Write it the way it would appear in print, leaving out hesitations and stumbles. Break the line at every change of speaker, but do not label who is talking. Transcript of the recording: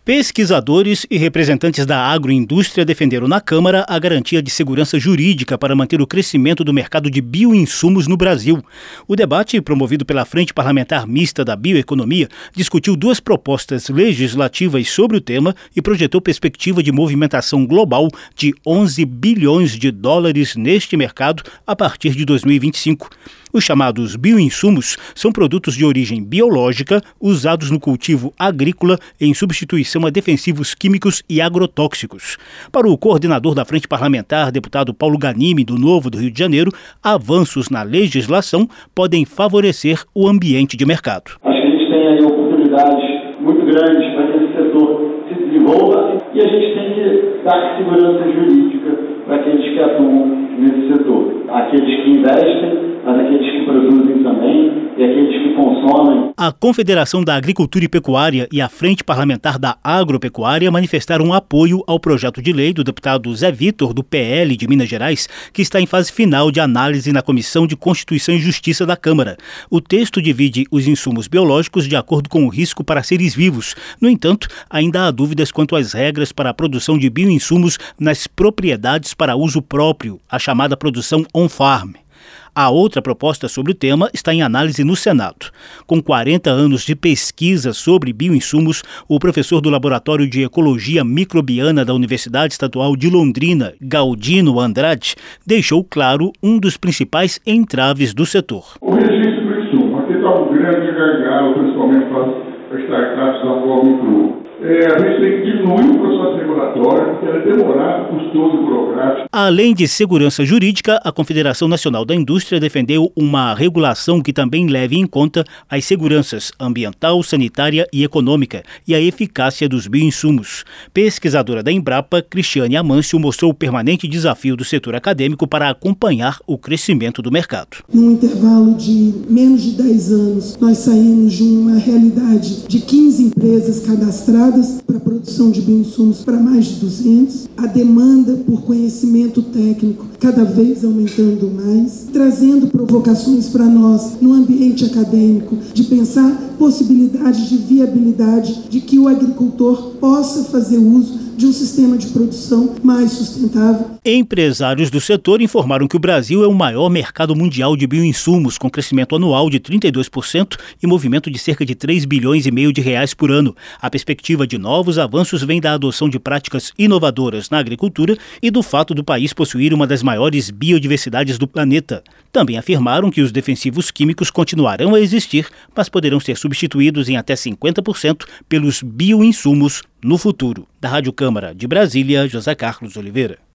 Pesquisadores e representantes da agroindústria defenderam na Câmara a garantia de segurança jurídica para manter o crescimento do mercado de bioinsumos no Brasil. O debate, promovido pela Frente Parlamentar Mista da Bioeconomia, discutiu duas propostas legislativas sobre o tema e projetou perspectiva de movimentação global de 11 bilhões de dólares neste mercado a partir de 2025. Os chamados bioinsumos são produtos de origem biológica usados no cultivo agrícola em substituição a defensivos químicos e agrotóxicos. Para o coordenador da Frente Parlamentar, deputado Paulo Ganimi, do Novo do Rio de Janeiro, avanços na legislação podem favorecer o ambiente de mercado.
Acho que a gente tem aí oportunidades muito grandes para que esse setor se desenvolva e a gente tem que dar segurança jurídica para aqueles que atuam nesse setor. Aqueles que investem, mas aqueles que produzem também e aqueles que consomem.
A Confederação da Agricultura e Pecuária e a Frente Parlamentar da Agropecuária manifestaram apoio ao projeto de lei do deputado Zé Vitor, do PL de Minas Gerais, que está em fase final de análise na Comissão de Constituição e Justiça da Câmara. O texto divide os insumos biológicos de acordo com o risco para seres vivos. No entanto, ainda há dúvidas quanto às regras para a produção de bioinsumos nas propriedades para uso próprio, a chamada produção on-farm. A outra proposta sobre o tema está em análise no Senado. Com 40 anos de pesquisa sobre bioinsumos, o professor do Laboratório de Ecologia Microbiana da Universidade Estadual de Londrina, Galdino Andrade, deixou claro um dos principais entraves do setor.
O registro do insumo, aqui está um grande gargalo, principalmente para as startups da forma cru. A gente tem que diminuir o processo regulatório, porque ele é demorado, custoso e burocrático.
Além de segurança jurídica, a Confederação Nacional da Indústria defendeu uma regulação que também leve em conta as seguranças ambiental, sanitária e econômica e a eficácia dos bioinsumos. Pesquisadora da Embrapa, Cristiane Amâncio, mostrou o permanente desafio do setor acadêmico para acompanhar o crescimento do mercado.
Num intervalo de menos de 10 anos, nós saímos de uma realidade de 15 empresas cadastradas para a produção de bioinsumos para mais de 200, a demanda por conhecimento técnico cada vez aumentando mais, trazendo provocações para nós no ambiente acadêmico de pensar possibilidades de viabilidade de que o agricultor possa fazer uso de um sistema de produção mais sustentável.
Empresários do setor informaram que o Brasil é o maior mercado mundial de bioinsumos, com crescimento anual de 32% e movimento de cerca de 3 bilhões e meio de reais por ano. A perspectiva de novos avanços vem da adoção de práticas inovadoras na agricultura e do fato do país possuir uma das maiores biodiversidades do planeta. Também afirmaram que os defensivos químicos continuarão a existir, mas poderão ser substituídos em até 50% pelos bioinsumos no futuro. Da Rádio Câmara de Brasília, José Carlos Oliveira.